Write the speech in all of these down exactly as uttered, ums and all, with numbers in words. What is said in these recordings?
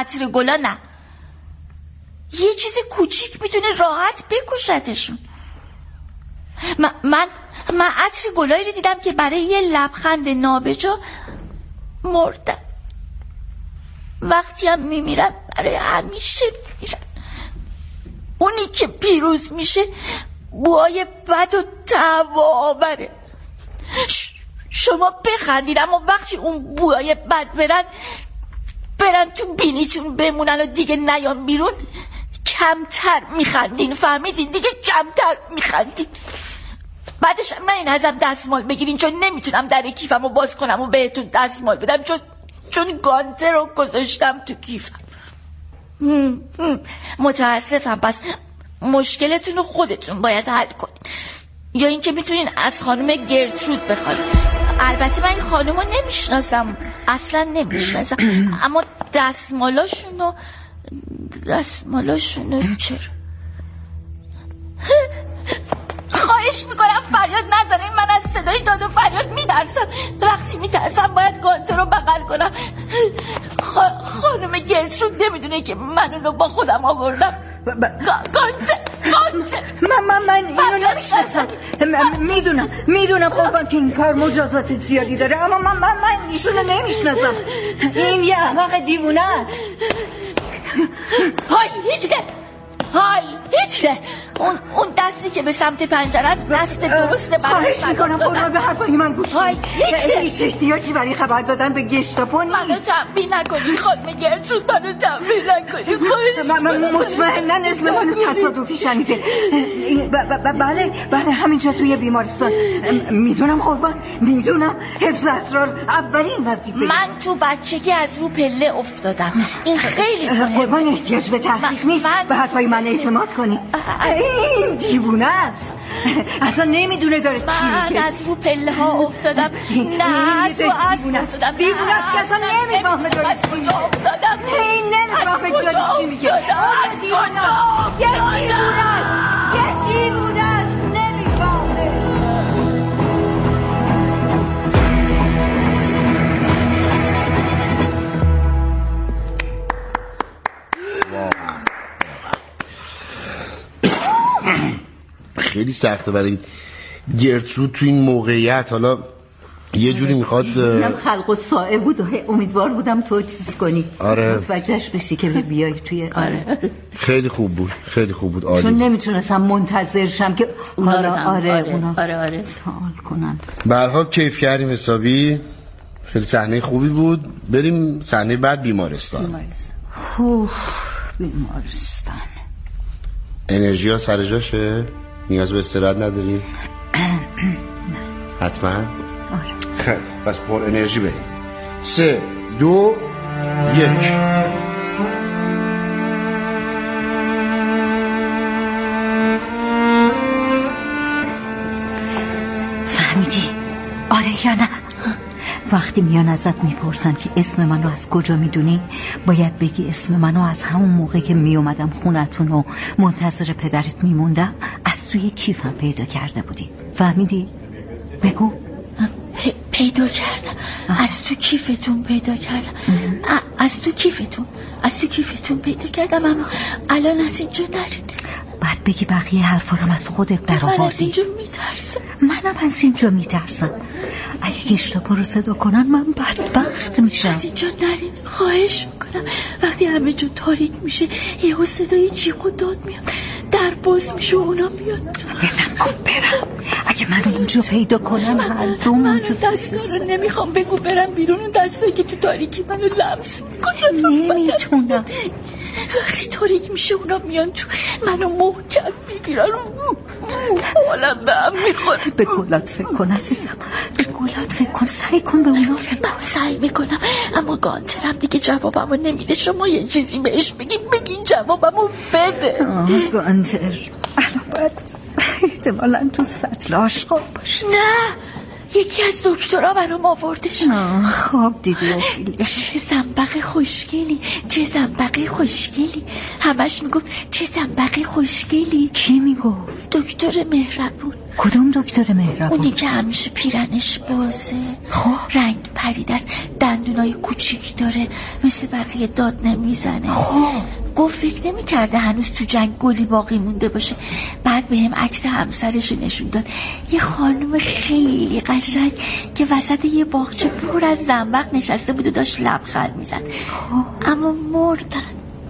عطر گلا نه. یه چیز کوچیک میتونه راحت بکشتشون. من من من عطر گلایی رو دیدم که برای یه لبخند نابجا مردن. وقتی هم میمیرن برای همیشه میمیرن. اونی که پیروز میشه بوهای بد و تهوآوره. شما بخندید اما وقتی اون بوهای بد برن برن تو بینیتون بمونن و دیگه نیان بیرون، کمتر میخندین. فهمیدین؟ دیگه کمتر میخندین. بعدش من این ازم دستمال بگیرین چون نمیتونم در کیفم رو باز کنم و بهتون دستمال بدم چون چون گانتر رو گذاشتم تو کیفم. هم هم. متاسفم. پس مشکلتون رو خودتون باید حل کنین، یا اینکه میتونین از خانم گرترود بخواین. البته من این خانم رو نمیشناسم، اصلا نمیشناسم، اما دستمالاشون رو دستمالاشون رو چرا؟ خواهش میکنم فریاد نزنین. من از صدای داد و فریاد میترسم. وقتی میترسم باید گانتر رو بغل کنم. خ... خانم گرترود نمیدونه که من اونو با خودم آوردم. ب... ب... گانتر گانتر من من من اینو نمیشناسم. میدونم میدونم قربان که این کار مجازات زیادی داره، اما من من من ایشونو نمیشناسم. این یه احمق دیوونه است. های هیچ نه های هیچ نه. اون اون دستی که به سمت پنجره است دست درسته برای خواهش میکنم قربان به حرفای من گوش کنید. هیچ احتیاجی برای خبر دادن به گشتاپو نیست. منو تنبیه نکنید خانم گرترود، منو تنبیه نکنید. خواهش من مطمئناً اسم منو تصادفی شنیده. بله بله همینجا توی بیمارستان. میدونم قربان، میدونم حفظ اسرار اولین وظیفه. من تو بچگی از رو پله افتادم. این خیلی مهمه. قربان احتیاج به تحقیق نیست. به حرفای من اعتماد کنید. این دیوونه است. اصلا نمیدونه داره چی میگه. من از رو پله ها افتادم. نه از رو اسب افتادم. دیوونه است که اصلا نمیفهمه داره چی میگه. این نمیفهمه داره چی میگه. از کجا یه دیوونه است. یه دیوونه است نمیفهمه. خیلی سخته برای گرترود تو این موقعیت. حالا یه جوری میخواد اینم خلق و سائه بود و امیدوار بودم تو چیز کنی. آره متوجهش بشی که بیای توی. آره خیلی خوب بود، خیلی خوب بود. عالی. چون نمیتونستم منتظر شم که اونا رو آره آره آره اونا آره آره سوال کنن. به هر حال کیف کردیم حسابی. خیلی صحنه خوبی بود. بریم صحنه بعد بیمارستان. بیمارستان. اوه بیمارستان. انرژی ها سر جاشه؟ نیاز به استراحت نداری؟ نه حتما؟ آره. خیلی بس پر انرژی بریم. سه دو یک. فهمیدی؟ آره یا نه؟ وقتی میان ازت میپرسن که اسم منو از کجا میدونی، باید بگی اسم منو از همون موقع که میومدم خونتون و منتظر پدرت میموندم از توی کیفم پیدا کرده بودی. فهمیدی؟ بگو. پ- پیدا کردم. از تو کیفتون پیدا کردم. از تو کیفتون از تو کیفتون پیدا کردم. اما الان از اینجا نرین. بعد بگی بقیه حرفا رو از خودت در آوردی. من از اینجا میترسم. منم از اینجا میترسم. اگه گشتاپو رو صدا کنن من بدبخت میشم. از اینجا نرین خواهش میکنم. وقتی همه جا تاریک میشه یهو صدای جیغ و داد میاد، در باز میشه و اونا میاد. بلم کن برم. اگه من اینجا پیدا کنم هر دو من موجود دستا رو نمیخوام. بگو برم بیرون. اون دستایی که تو تاریکی منو لمس میکنن نمیتونم. وقتی تاریک میشه اونا میان تو منو محکم میگیرن. حالم به هم میخوره. به گلات فکر کن عزیزم، به گلات فکر کن. سعی کن به اونا فکر کن. من سعی میکنم اما گانترم دیگه جوابمو نمیده. شما یه چیزی بهش بگین بگین جوابمو بده. گانتر الان باید احتمالا تو سطل آشغال باشه. نه یکی از دکترها برام آوردش. خواب دیدی اوفیلیا؟ چه زنبق خوشگلی، چه زنبق خوشگلی. همش میگفت چه زنبق خوشگلی. کی میگفت؟ دکتر مهربون. کدوم دکتر مهربون؟ اونی که همیشه پیرنش بازه، خب رنگ پریده است، دندونای کوچیک داره، مثل بقیه داد نمیزنه. خب گفت فکر نمی کرده هنوز تو جنگ گلی باقی مونده باشه. بعد به هم عکس همسرش نشون داد، یه خانم خیلی قشنگ که وسط یه باغچه پر از زنبق نشسته بود و داشت لبخند میزد. اما مردن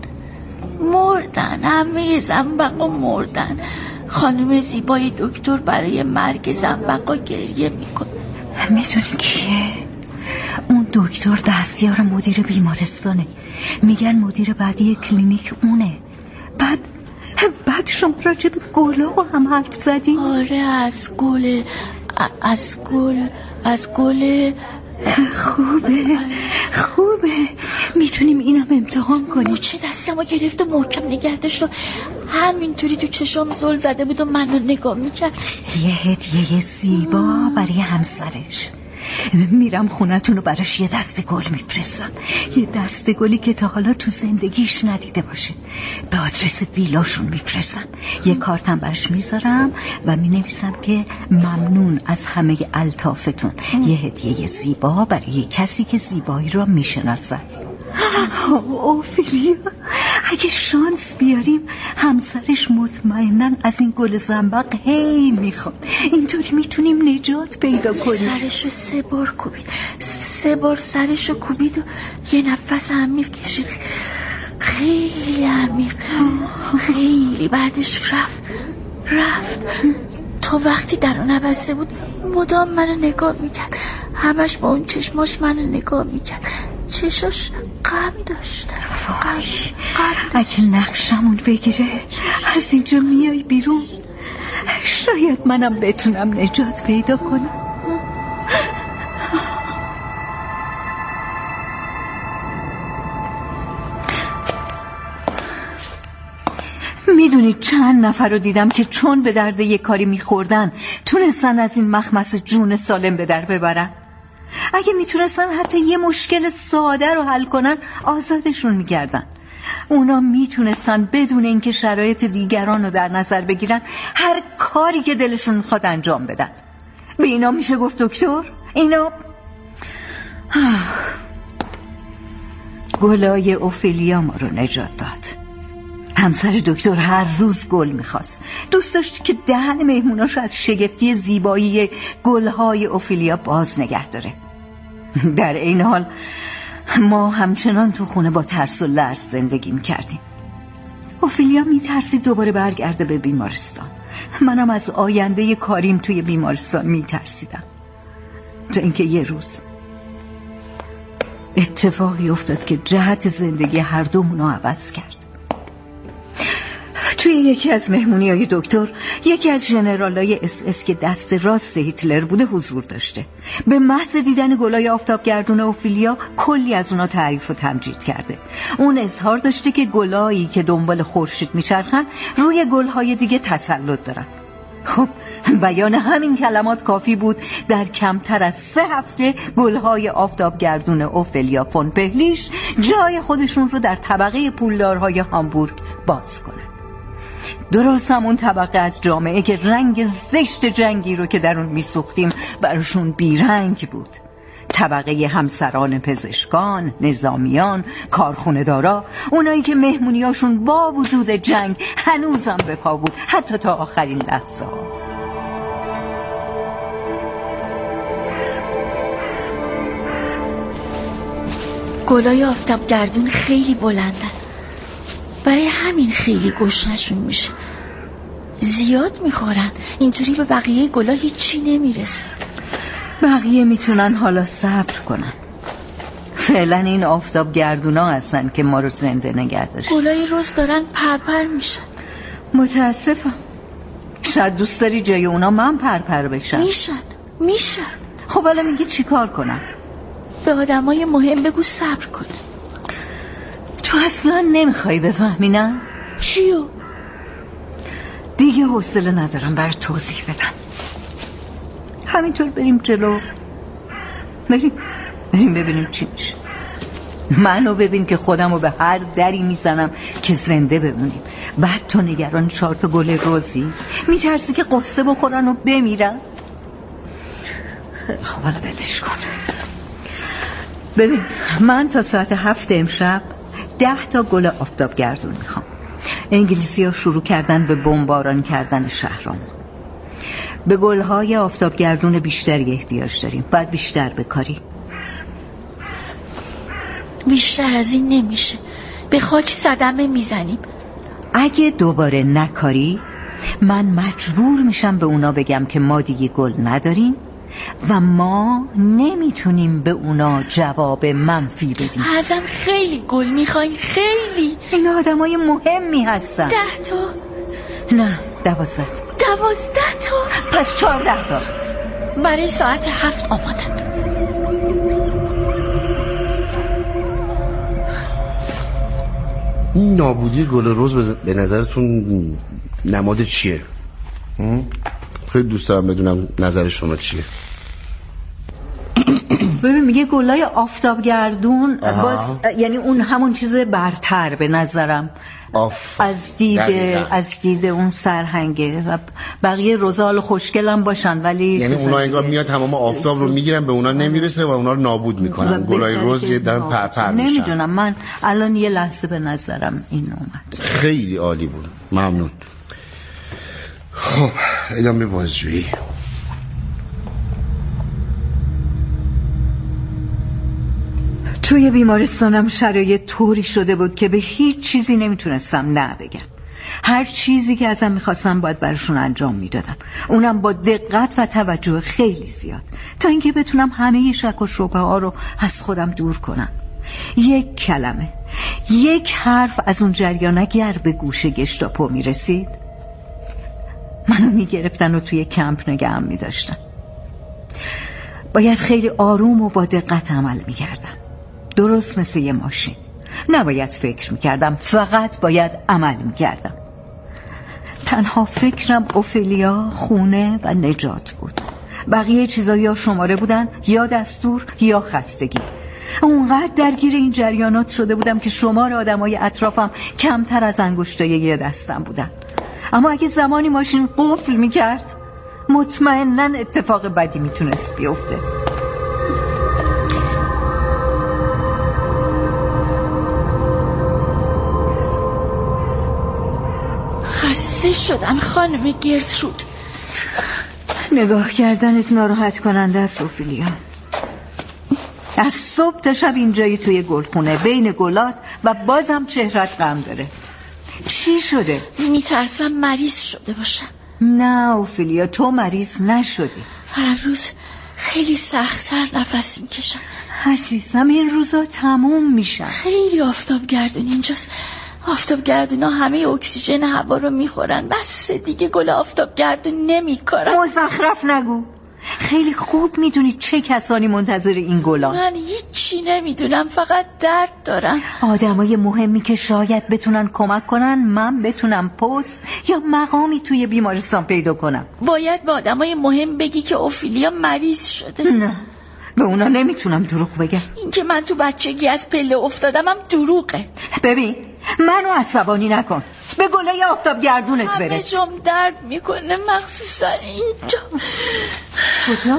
مردن همه زنبقا مردن. خانم زیبای دکتر برای مرگ زنبقا گریه میکنه. میدونی کیه؟ اون دکتر دستیار مدیر بیمارستانه. میگن مدیر بعدی کلینیک اونه. بعد بعد شما راجع به گلا هم حرف زدی؟ آره از گل از گل از گل خوبه خوبه. میتونیم اینم امتحان کنیم. چه دستمو گرفت و محکم نگه داشت و همینطوری تو چشام زل زده بود و منو نگاه میکرد. یه هدیه زیبا برای همسرش. میرم خونتون رو براش یه دسته گل میفرستم، یه دسته گلی که تا حالا تو زندگیش ندیده باشه. به آدرس ویلاشون میفرستم، یه کارتم براش میذارم و مینویسم که ممنون از همه الطافتون، یه هدیه زیبا برای کسی که زیبایی رو میشناسه. اوفیلیا اگه شانس بیاریم همسرش مطمئناً از این گل زنبق هی میخواد. اینطوری میتونیم نجات پیدا کنیم. سرشو سه بار کوبید، سه بار سرشو کوبید و یه نفس عمیق کشید، خیلی عمیق، خیلی. بعدش رفت رفت تا وقتی درو نبسته بود مدام منو نگاه میکرد. همش با اون چشماش منو نگاه میکرد. چشاش غم داشت. وای اگه نقشمون بگیره از اینجا میای بیرون، شاید منم بتونم نجات پیدا کنم. میدونید چند نفر رو دیدم که چون به درد یه کاری میخوردن تونستن از این مخمصه جون سالم به در ببرن. اگه میتونستن حتی یه مشکل ساده رو حل کنن آزادشون میکردن. اونا میتونستن بدون اینکه شرایط دیگران رو در نظر بگیرن هر کاری که دلشون میخواد انجام بدن. به اینا میشه گفت دکتر؟ اینا گلای اوفیلیا ما رو نجات داد. همسر دکتر هر روز گل میخواست، دوست داشت که دهن مهموناش از شگفتی زیبایی گلهای اوفیلیا باز نگه داره. در این حال ما همچنان تو خونه با ترس و لرز زندگی میکردیم. اوفیلیا میترسید دوباره برگرده به بیمارستان. منم از آینده کاریم توی بیمارستان میترسیدم. تا اینکه یه روز اتفاقی افتاد که جهت زندگی هر دومونو عوض کرد. توی یکی از مهمونی‌های دکتر یکی از ژنرالای اس اس که دست راست هیتلر بوده حضور داشته. به محض دیدن گلای آفتابگردون اوفیلیا کلی از اونا تعریف و تمجید کرده. اون اظهار داشته که گلایی که دنبال خورشید میچرخن روی گلهای دیگه تسلط دارن. خب بیان همین کلمات کافی بود در کمتر از سه هفته گلهای آفتابگردون اوفیلیا فون پهلیش جای خودشون رو در طبقه پولدارهای هامبورگ باز کنن. درست همون طبقه از جامعه که رنگ زشت جنگی رو که در اون میسوختیم براشون بیرنگ بود. طبقه همسران پزشکان، نظامیان، کارخونه‌دارا، اونایی که مهمونیاشون با وجود جنگ هنوزم به پا بود حتی تا آخرین لحظه ها. گلای آفتابگردون خیلی بلندن، برای همین خیلی گشنشون میشه. زیاد میخورن، اینطوری به بقیه گلا هیچی نمیرسه. بقیه میتونن حالا صبر کنن. فعلا این آفتابگردونا هستن که ما رو زنده نگه داشتن. گلای رز دارن پرپر میشن. متاسفم. شاید دوست داری جای اونا من پرپر بشم. میشن میشن خب حالا میگی چی کار کنم؟ به آدمای مهم بگو صبر کنه. تو اصلا نمیخوای بفهمی نه؟ چیو؟ دیگه حوصله ندارم بر توضیح بدم. همینطور بریم جلو. بریم بریم ببینیم چی میشه. منو ببین که خودمو به هر دری میزنم که زنده بمونیم. بعد تو نگران چهار تا گل روزی، میترسی که قصه بخورن و بمیرن. خب حالا ولش کن. ببین من تا ساعت هفت امشب ده تا گل آفتابگردون میخوام. انگلیسی ها شروع کردن به بمباران کردن شهرام. به گلهای آفتابگردون بیشتری احتیاج داریم. باید بیشتر بکاری. بیشتر از این نمیشه. به خاک صدمه میزنیم. اگه دوباره نکاری من مجبور میشم به اونا بگم که ما دیگه گل نداریم و ما نمیتونیم به اونا جواب منفی بدیم. ازم خیلی گل میخواین. خیلی. این آدم های مهمی هستن. ده تا. نه دوازده تا. دوازده تا. پس چهارده تا. برای ساعت هفت آمادن. این نابودی گل روز به نظرتون نماد چیه؟ خیلی دوست دارم بدونم نظر شما چیه. ببین میگه گلای آفتابگردون باز یعنی اون همون چیز برتر به نظرم آف. از دید از دید اون سرهنگه و بقیه روزال خوشگلم باشن ولی یعنی اونا انگار میاد تمام آفتاب رو میگیرن به اونا نمیرسه و اونا رو نابود میکنن. گلای روز یه دارن پرپر میشن. نمیدونم من الان یه لحظه به نظرم این اومد. خیلی عالی بود. ممنون. خب ادامه بازجویی. توی بیمارستانم شرایط طوری شده بود که به هیچ چیزی نمیتونستم نه بگم. هر چیزی که ازم میخواستم باید براشون انجام میدادم، اونم با دقت و توجه خیلی زیاد، تا اینکه بتونم همه شک و شبهه ها رو از خودم دور کنم. یک کلمه، یک حرف از اون جریان اگر به گوش گشتاپو میرسید منو میگرفتن و توی کمپ نگهم میداشتن. باید خیلی آروم و با دقت عمل میکردم، درست مثل یه ماشین. نباید فکر میکردم، فقط باید عمل میکردم. تنها فکرم اوفیلیا، خونه و نجات بود. بقیه چیزا یا شماره بودن یا دستور یا خستگی. اونقدر درگیر این جریانات شده بودم که شمار آدمای اطرافم کمتر از انگشتای یه دستم بودن. اما اگه زمانی ماشین قفل میکرد مطمئناً اتفاق بدی میتونست بیفته. خسته شدم خانم گرترود. نگاه کردنت ناراحت کننده است اوفیلیا. از صبح تا شب اینجایی توی گلخونه بین گلات و بازم چهرت غم داره. چی شده؟ میترسم مریض شده باشم. نه اوفیلیا، تو مریض نشدی. هر روز خیلی سخت‌تر نفس میکشم. عزیزم این روزا تموم میشن. خیلی آفتابگردون اینجاست. آفتابگردونا همه اکسیژن هوا رو میخورن. بس دیگه گل آفتابگردون نمیکارن. مزخرف نگو. خیلی خوب میدونی چه کسانی منتظر این گلان. من هیچی نمیدونم، فقط درد دارم. آدمای مهمی که شاید بتونن کمک کنن، من بتونم پست یا مقامی توی بیمارستان پیدا کنم. باید به آدمای مهم بگی که اوفیلیا مریض شده. نه، به اونا نمیتونم دروغ بگم. این که من تو بچگی از پله افتادم هم دروغه. ببین منو عصبانی نکن، به گلای آفتابگردونت برس. همه جام درد میکنه، مخصوصا اینجا. کجا؟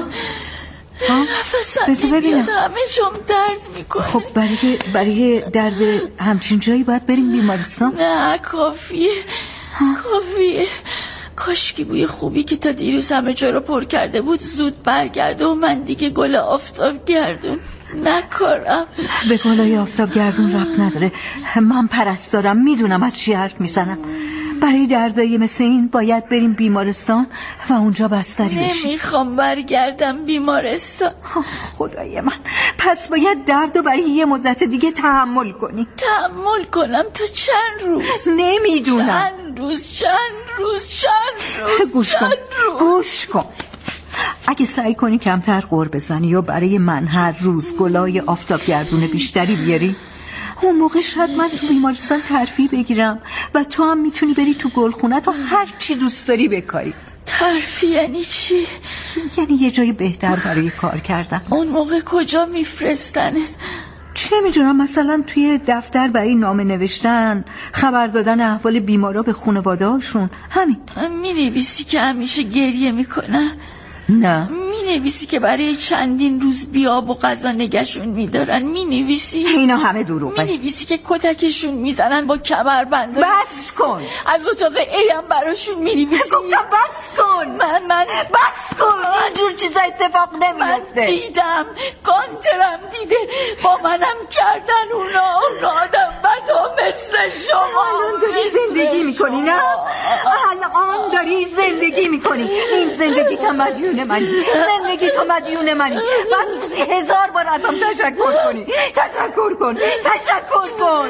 نفسم نمیاد، همه جام درد میکنه. خب برای برای درد همچین جایی باید بریم بیمارستان؟ نه کافیه کافیه. کاشکی بوی خوبی که تا دیروز همه جا رو پر کرده بود زود برگرده و من دیگه گل آفتابگردون نکارم. به گلای آفتابگردون ربط نداره. من پرستارم، میدونم از چی حرف میزنم. برای دردایی مثل این باید بریم بیمارستان و اونجا بستری بشیم. نمیخوام برگردم بیمارستان. خدای من، پس باید درد رو برای یه مدت دیگه تحمل کنی. تحمل کنم تا چند روز؟ نمیدونم. چند روز چند روز چند روز گوش کن گوش کن اگه سعی کنی کمتر غر بزنی یا برای من هر روز گلای آفتابگردون بیشتری بیاری، اون موقع شاید من تو بیمارستان ترفیع بگیرم و تو هم میتونی بری تو گلخونه تا هر چی دوست داری بکاری. ترفیع یعنی چی؟ یعنی یه جای بهتر برای کار کردن. اون موقع کجا میفرستنت؟ چه میدونم، مثلا توی دفتر برای نامه نوشتن، خبر دادن احوال بیمارا به خانواده هاشون. همین. مینویسی که همیشه گریه میکنن؟ نه. مینویسی که برای چندین روز بیاب و غذا نگهشون میدارن؟ مینویسی؟ اینا همه دروغه. مینویسی که کتکشون میزنن با کمربند؟ بس کن. از اتاق ای هم براشون مینویسی؟ گفتم بس کن. من من بس کن. اینجور چیزا اتفاق نمیفته. من دیدم، گانترم دیده، با منم کردن اونا. اون آدم بدا مثل شما. الان داری زندگی میکنی نه؟ الان داری زندگی میکنی. این زندگی تو مدیون منی. زندگی تو مدیون منی. بعد روزی هزار بار ازم تشکر کنی. تشکر کن. تشکر کن.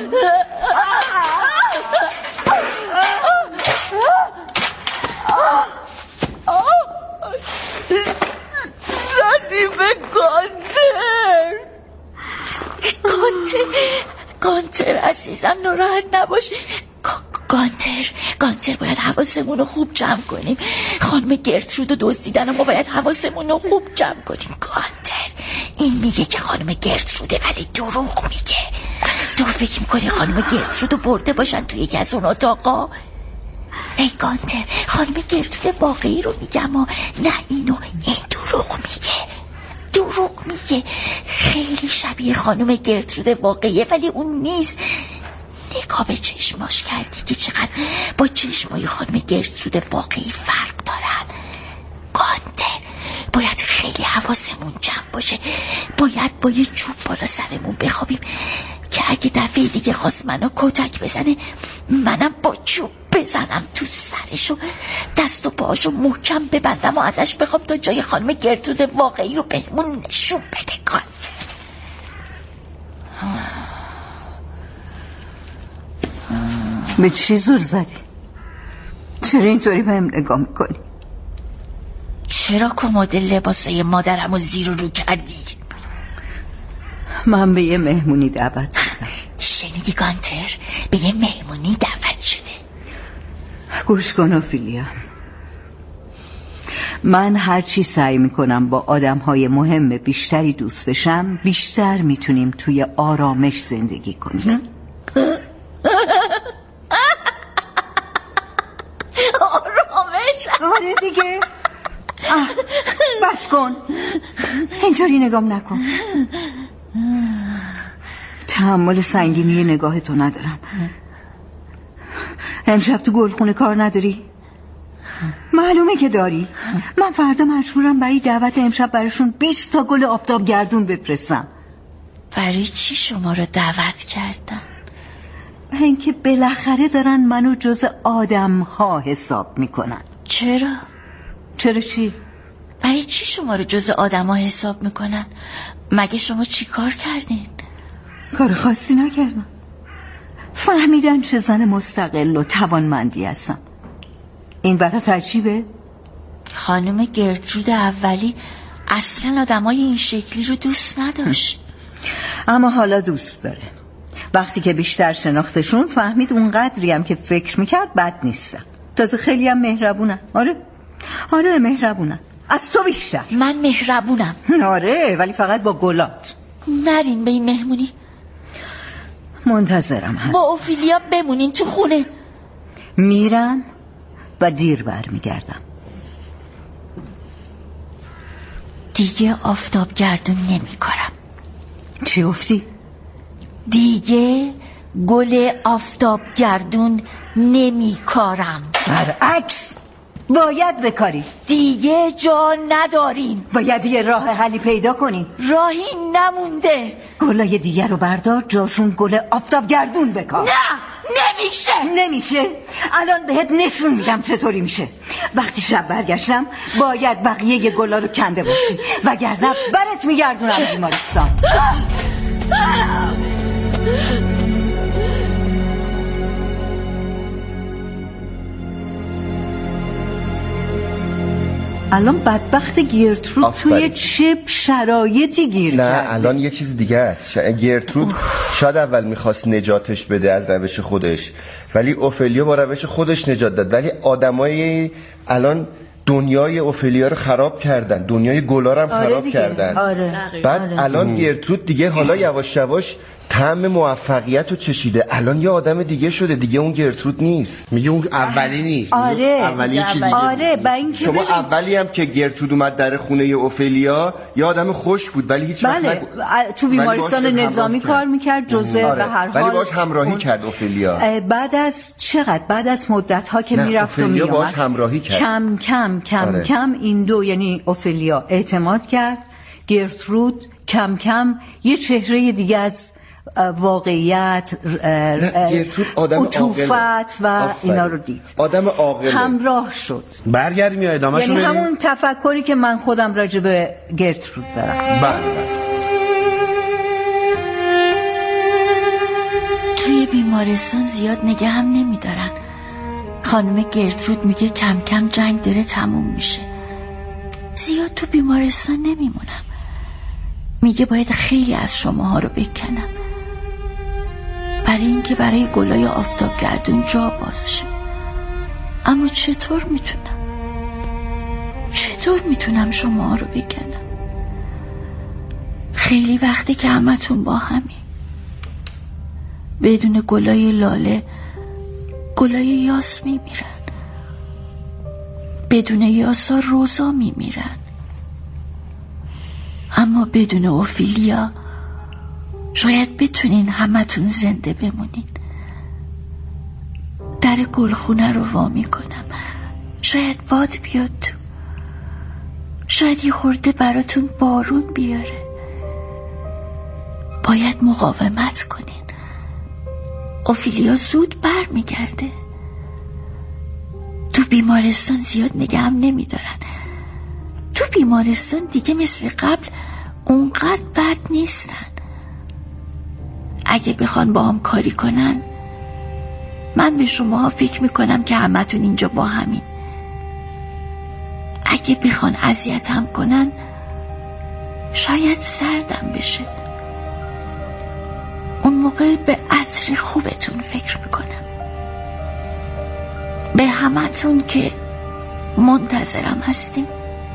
زدی به گانتر. گانتر گانتر عزیزم ناراحت نباش. گانتر گانتر باید حواسمون رو خوب جمع کنیم. خانم گرترود رو دزدیدن و ما باید حواسمون رو خوب جمع کنیم. گانتر این میگه که خانم گرتروده ولی دروغ میگه. تو فکر میکنی خانم گرترود رو برده باشن توی یکی از اون اتاقا؟ ای گانتر خانم گرترود واقعی رو میگم و نه اینو. این دروغ میگه. دروغ میگه. خیلی شبیه خانم گرترود واقعیه ولی اون نیست. نگاه به چشماش کردی که چقدر با چشمای خانم گرترود واقعی فرق دارن؟ گانتر باید خیلی حواسمون جمع باشه. باید با یه چوب بالا سرمون بخوابیم که اگه دفعه دیگه خواست منو کتک بزنه منم با چوب بزنم تو سرشو، دست و پاشو محکم ببندم و ازش بخوام تا جای خانم گرترود واقعی رو بهمون نشون بده. گانتر به چی زور زدی؟ چرا اینطوری بهم نگاه میکنی؟ چرا کمد لباسای مادرم رو زیر و رو کردی؟ من به یه مهمونی دعوت شدم. شنیدی گانتر؟ به یه مهمونی دعوت شده. گوش کن اوفیلیا، من هرچی سعی میکنم با آدمهای مهم بیشتری دوست بشم بیشتر میتونیم توی آرامش زندگی کنیم. آرامش؟ آره دیگه. بس کن، اینطوری نگام نکن. تحمل سنگینی نگاه تو ندارم. امشب تو گلخونه کار نداری؟ معلومه که داری. من فردا مجبورم برای دعوت امشب براشون بیست تا گل آفتاب گردون بفرستم. برای چی شما رو دعوت کردن؟ برای اینکه بالاخره دارن منو جز آدم ها حساب میکنن. چرا؟ چرا چی؟ برای چی شما رو جز آدم ها حساب میکنن؟ مگه شما چی کار کردین؟ کار خاصی نکردم. فهمیدن چه زن مستقل و توانمندی هستم. این برات عجیبه؟ خانم گرترود اولی اصلا آدمای این شکلی رو دوست نداشت. اما حالا دوست داره. وقتی که بیشتر شناختشون فهمید اون قدری هم که فکر میکرد بد نیستن. تازه خیلی هم مهربونن. آره آره مهربونن، از تو بیشتر. من مهربونم؟ آره ولی فقط با گلات. نرین به این مهمونی. منتظرم هست. با اوفیلیا بمونین تو خونه. میرم و دیر برمیگردم. دیگه آفتاب گردون نمی کارم. چی گفتی؟ دیگه گل آفتاب گردون نمی کارم. برعکس باید بکاری. دیگه جا ندارین. باید یه راه حلی پیدا کنی. راهی نمونده. گلای دیگر رو بردار جاشون گل آفتاب گردون بکار. نه نمیشه. نمیشه؟ الان بهت نشون میدم چطوری میشه. وقتی شب برگشتم باید بقیه گلا رو کنده باشی وگرنه برت میگردونم بیمارستان. الان بدبخت گرترود توی چه شرایطی گیر نه کرده؟ الان یه چیز دیگه است. گرترود شاید اول میخواست نجاتش بده از روش خودش، ولی اوفلیا با روش خودش نجات داد. ولی آدمای الان دنیای اوفلیا رو خراب کردن، دنیای گلار هم آره خراب دیگه. کردن. آره. بعد آره. الان گرترود دیگه حالا یواش یواش طعم موفقیت رو چشیده، الان یه آدم دیگه شده، دیگه اون گرترود نیست. میگه اون اولی نیست. آره. اولی یکی دیگه. آره با این شما اولی هم که گرترود اومد در خونه اوفلیا یه آدم خوش بود ولی هیچ وقت بله. نگو... تو بیمارستان نظامی کار میکرد جزء آره. به هر حال ولی باش همراهی اون... کرد اوفلیا. بعد از چقدر بعد از مدت ها که میرفت و میومد باش همراهی کرد. کم کم کم آره. کم این دو یعنی اوفلیا اعتماد کرد، گرترود کم کم یه چهره دیگه از واقعیت عطوفت و آفر. اینا رو دید، آدم عاقل همراه شد. برگردیم یا ادامه‌شو یعنی بریم؟ همون تفکری که من خودم راجع به گرترود دارم. بله بله. توی بیمارستان زیاد نگه هم نمیدارن. خانم گرترود میگه کم کم جنگ داره تموم میشه، زیاد تو بیمارستان نمیمونم. میگه باید خیلی از شماها رو بکنم برای اینکه برای گلای آفتابگردون جا باز شه. اما چطور میتونم چطور میتونم شما رو بکنم؟ خیلی وقتی که همتون با همین، بدون گلای لاله گلای یاس میمیرن، بدون یاسا روزا میمیرن، اما بدون اوفیلیا شاید بتونین همتون زنده بمونین. در گلخونه رو وا میکنم، شاید باد بیاد تو، شاید یه خورده براتون بارون بیاره. باید مقاومت کنین، اوفیلیا زود بر میگرده. تو بیمارستان زیاد نگهم نمیدارن، تو بیمارستان دیگه مثل قبل اونقدر بد نیستن. اگه بخوان با هم کاری کنن، من به شماها فکر میکنم که همتون اینجا با همین. اگه بخوان اذیتم کنن، شاید سردم بشه. اون موقع به عطر خوبتون فکر میکنم، به همتون که منتظرم هستیم.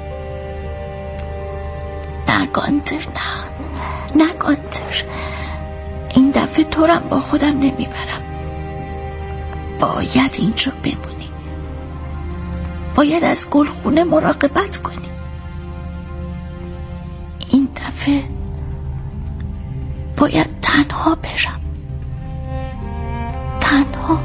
نه گانتر، نه نه گانتر، این دفعه طورم با خودم نمیبرم. باید اینجا بمونی، باید از گلخونه مراقبت کنی. این دفعه باید تنها برم، تنها.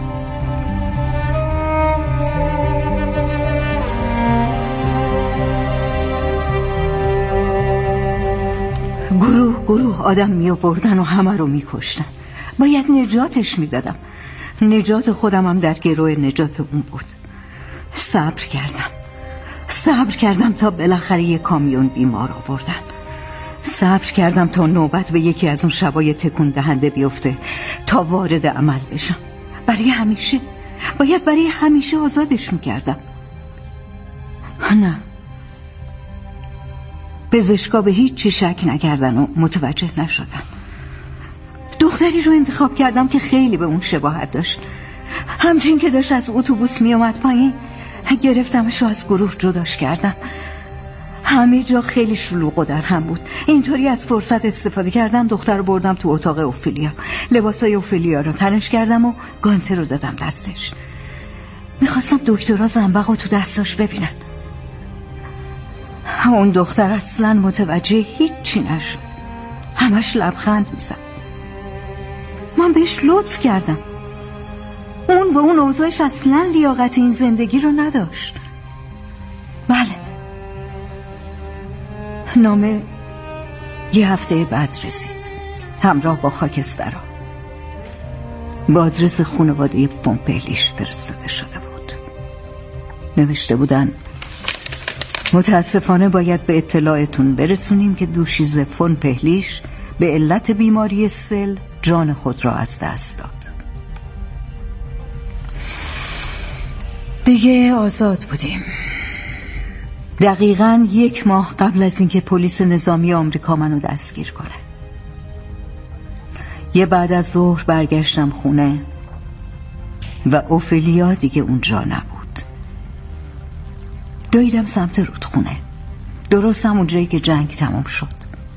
گروه گروه آدم می آوردن و همه رو می کشتن. باید نجاتش می دادم. نجات خودم هم در گروه نجات اون بود. صبر کردم صبر کردم تا بالاخره یک کامیون بیمار آوردن. صبر کردم تا نوبت به یکی از اون شبای تکون دهنده بیفته تا وارد عمل بشم. برای همیشه باید برای همیشه آزادش میکردم. نه، پزشکا به هیچ چی شک نکردن و متوجه نشدن. دختری رو انتخاب کردم که خیلی به اون شباهت داشت. همچین که داشت از اتوبوس می اومد پایین، گرفتمش و از گروه جداش کردم. همه جا خیلی شلوغ و در هم بود. اینطوری از فرصت استفاده کردم، دختر رو بردم تو اتاق اوفیلیا. لباسای اوفیلیا رو تنش کردم و گانتر رو دادم دستش. میخواستم دکترها زنبق رو تو دستاش ببینن. اون دختر اصلا متوجه هیچی نشد، همش لبخند میزد. من بهش لطف کردم. اون به اون اوضاعش اصلا لیاقت این زندگی رو نداشت. بله، نامه یه هفته بعد رسید، همراه با خاکسترها. با آدرس خانواده فون پهلیش فرستاده شده بود. نوشته بودن: متاسفانه باید به اطلاعتون برسونیم که دوشیزه فون پهلیش به علت بیماری سل جان خود را از دست داد. دیگه آزاد بودیم. دقیقاً یک ماه قبل از اینکه پلیس نظامی آمریکا منو دستگیر کنه. یه بعد از ظهر برگشتم خونه و اوفیلیا دیگه اونجا نبود. دویدم سمت رودخونه، درست همون جایی که جنگ تمام شد.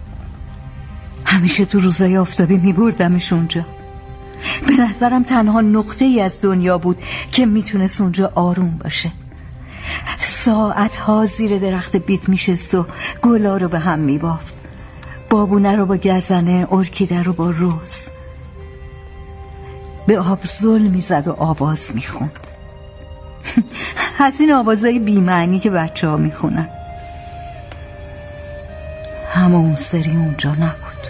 همیشه تو روزای آفتابی میبردمش اونجا. به نظرم تنها نقطه ای از دنیا بود که میتونست اونجا آروم باشه. ساعتها زیر درخت بیت میشست و گلا رو به هم میبافت، بابونه رو با گزنه، ارکیده رو با روز. به آب زل میزد و آواز میخوند. از این آوازهای بی‌معنی که بچه ها میخونن. اما اون سری اونجا نبود.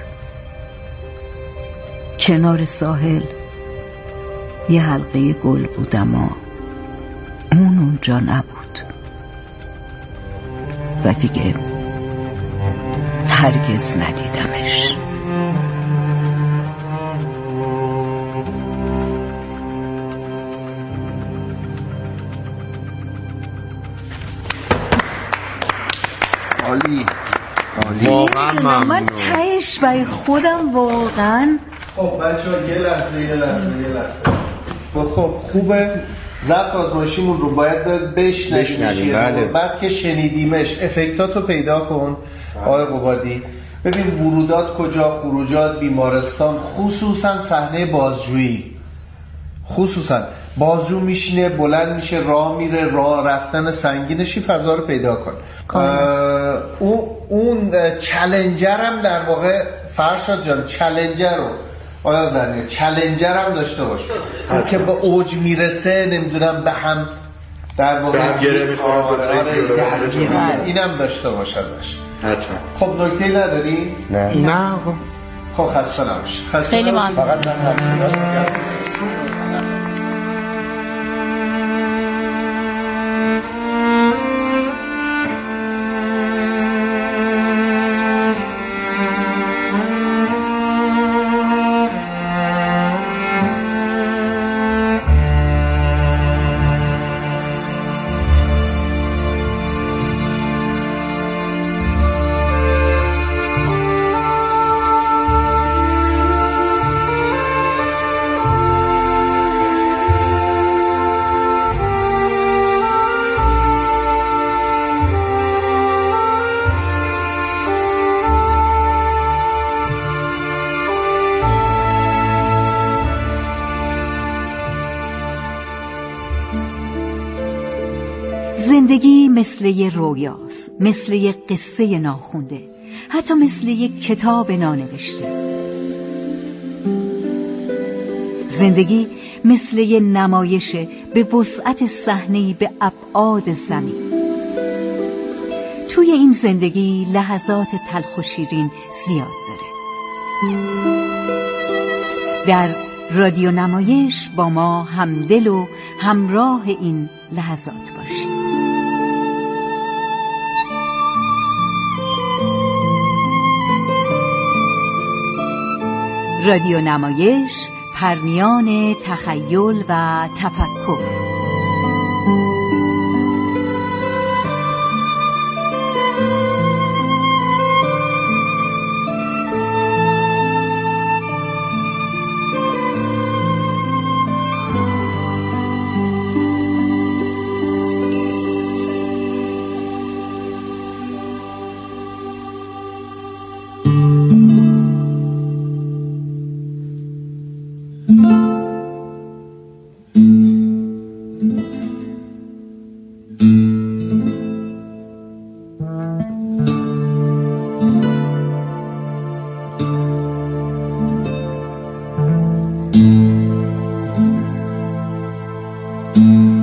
کنار ساحل یه حلقه گل بود، اما اون اونجا نبود و دیگه هرگز ندیدمش. عالی واقعا ممنون. من تهش برای خودم واقعا. خب بچه ها یه لحظه یه لحظه یه لحظه خب خوبه. ضبط آزمایشیمون رو باید بشنویم، بله. بعد که شنیدیمش افکتاتو پیدا کن. آقای قبادی ببین ورودات کجا، خروجات، بیمارستان، خصوصا صحنه بازجویی، خصوصا بازجو میشینه بلند میشه راه میره، راه رفتن سنگینشی، فضا رو پیدا کن. اون اون چالنجر هم در واقع فرشاد جان چالنجر رو آیا زنی چالنجر هم داشته باش که به اوج میرسه، نمیدونم به هم در واقع گره میخوره، اینم داشته باش ازش. حتما. خب نکته نداری؟ نه نه خب خسته نباش. خسته خیلی نباش. ممنون. فقط من حرف زندگی مثل یه رویاست، مثل یه قصه ناخونده، حتی مثل یه کتاب نانوشته. زندگی مثل یه نمایشه به وسعت صحنه‌ای به ابعاد زمین. توی این زندگی لحظات تلخ و شیرین زیاد داره. در رادیو نمایش با ما همدل و همراه این لحظات باشید. رادیو نمایش، پرنیان تخیل و تفکر. Mm-hmm.